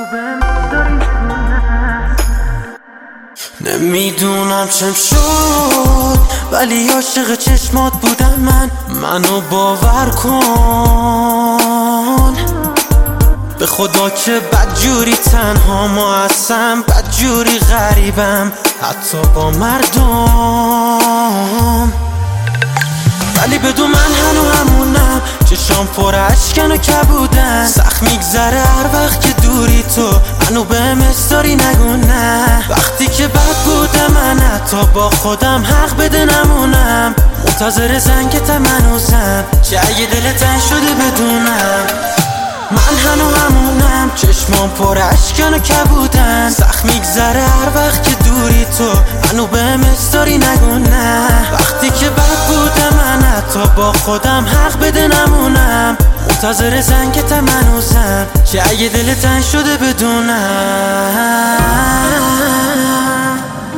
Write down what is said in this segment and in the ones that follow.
نمیدونم چم شد ولی عاشق چشمات بودم منو باور کن به خدا که بدجوری تنها ما هستم، بدجوری غریبم حتی با مردم. ولی بدون من هنو همونم، چشام پر اشکن و کبودن، سخت میگذره هر وقت که دوری تو منو بهم استاری نگو نه. وقتی که بد بودم من حتی با خودم حق بده نمونم، منتظر زنگتم هنوزم که اگه دلت تنگ شده بدونم من هنو همونم، چشمام پر اشکن و کبودن، سخت میگذره هر وقت که دوری تو منو بهم استاری نگو نه. وقتی که بد بودم من حتی با خودم حق بده نمونم، منتظر زنگتم هنوزم که اگه دلت تنگ شده بدونم.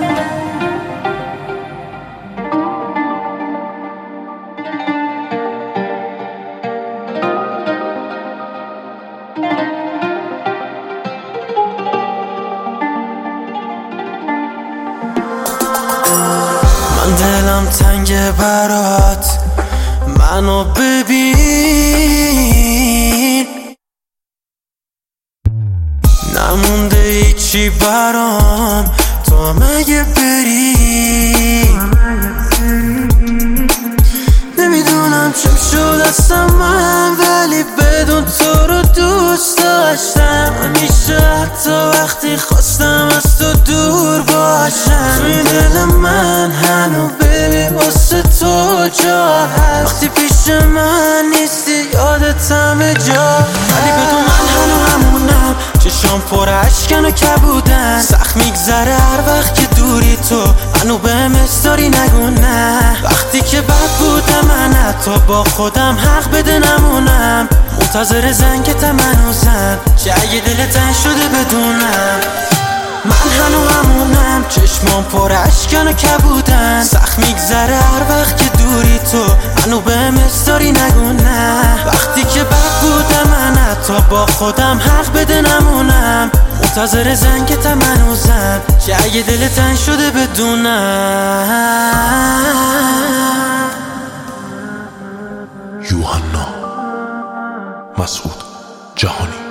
من دلم تنگه برات، منو ببین، نمونده هیچی برام تو مگه بری. نمیدونم چم شد اصلا من، ولی بدون تو رو دوست داشتم همیشه، حتی وقتی خواستم از تو دور باشم. توی دل من هنو ببین واسه تو جا هست، وقتی پیش من نیستی یادت همه جا. ولی بدون من هنو همونم، چشام پر اشکن و کبودن، سخت میگذره هر وقت که دوری تو منو بهم استاری نگو نه. وقتی که بد بودم من حتی با خودم حق بده نمونم، منتظر زنگتم هنوزم که اگه دلت تنگ شده بدونم من هنو همونم، چشمام پر اشکن و کبودن، سخت میگذره هر وقت که دوری تو منو بهم استاری نگو نه. وقتی که بد بودم من حتی با خودم حق بده نمونم، منتظر زنگتم هنوزم که اگه دلت تنگ شده بدونم. یوحنا مسعود جهانی.